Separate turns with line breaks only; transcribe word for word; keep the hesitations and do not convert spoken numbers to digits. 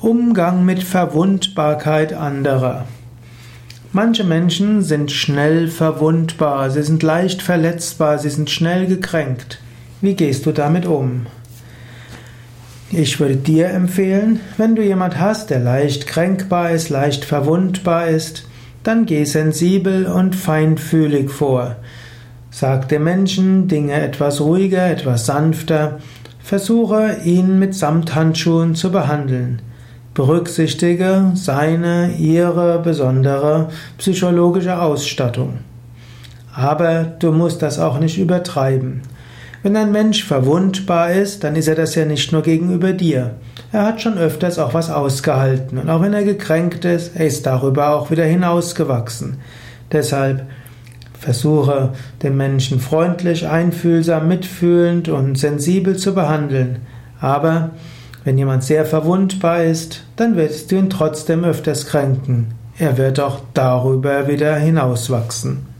Umgang mit Verwundbarkeit anderer. Manche Menschen sind schnell verwundbar, sie sind leicht verletzbar, sie sind schnell gekränkt. Wie gehst du damit um? Ich würde dir empfehlen, wenn du jemand hast, der leicht kränkbar ist, leicht verwundbar ist, dann geh sensibel und feinfühlig vor. Sag dem Menschen Dinge etwas ruhiger, etwas sanfter. Versuche, ihn mit Samthandschuhen zu behandeln. Berücksichtige seine, ihre besondere psychologische Ausstattung. Aber du musst das auch nicht übertreiben. Wenn ein Mensch verwundbar ist, dann ist er das ja nicht nur gegenüber dir. Er hat schon öfters auch was ausgehalten. Und auch wenn er gekränkt ist, er ist darüber auch wieder hinausgewachsen. Deshalb versuche, den Menschen freundlich, einfühlsam, mitfühlend und sensibel zu behandeln. Aber wenn jemand sehr verwundbar ist, dann wirst du ihn trotzdem öfters kränken. Er wird auch darüber wieder hinauswachsen.